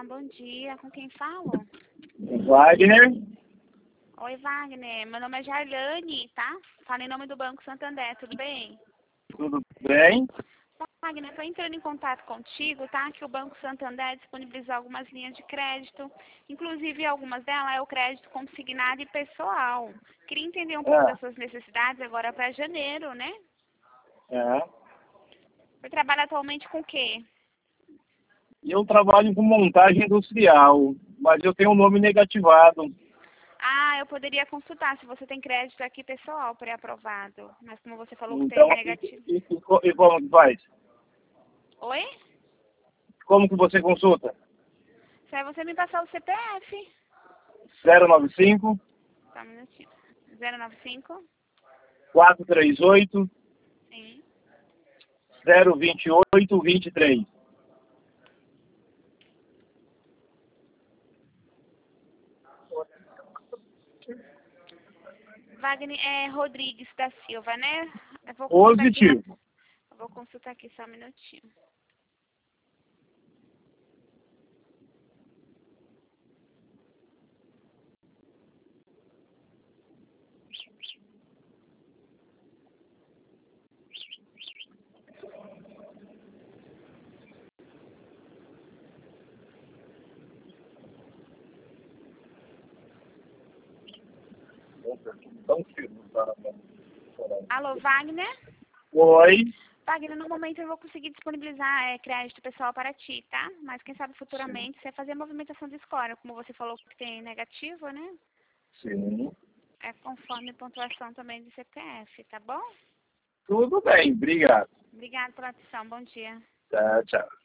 bom dia. Com quem falo? Wagner. Oi, Wagner. Meu nome é Jarlane, tá? Falo em nome do Banco Santander, tudo bem? Tudo bem? Wagner, estou entrando em contato contigo, tá? Que o Banco Santander disponibilizou algumas linhas de crédito, inclusive algumas delas é o crédito consignado e pessoal. Queria entender um pouco das suas necessidades agora para janeiro, né? Você trabalha atualmente com o quê? Eu trabalho com montagem industrial, mas eu tenho um nome negativado. Ah, eu poderia consultar se você tem crédito aqui pessoal pré-aprovado, mas como você falou que Então, tem negativo. e como que faz? Oi? Como que você consulta? Se é você me passar o CPF. 095 Só um minutinho. 095? 438 Sim. 028 23. Wagner é Rodrigues da Silva, né? Eu vou consultar aqui, Positivo. eu vou consultar aqui só um minutinho. Alô, Wagner? Oi. Wagner, no momento eu vou conseguir disponibilizar crédito pessoal para ti, tá? Mas quem sabe futuramente você fazer a movimentação de score, como você falou que tem negativo, né? Sim. É conforme pontuação também do CPF, tá bom? Tudo bem, obrigado. Obrigada pela atenção, bom dia. Tá, tchau.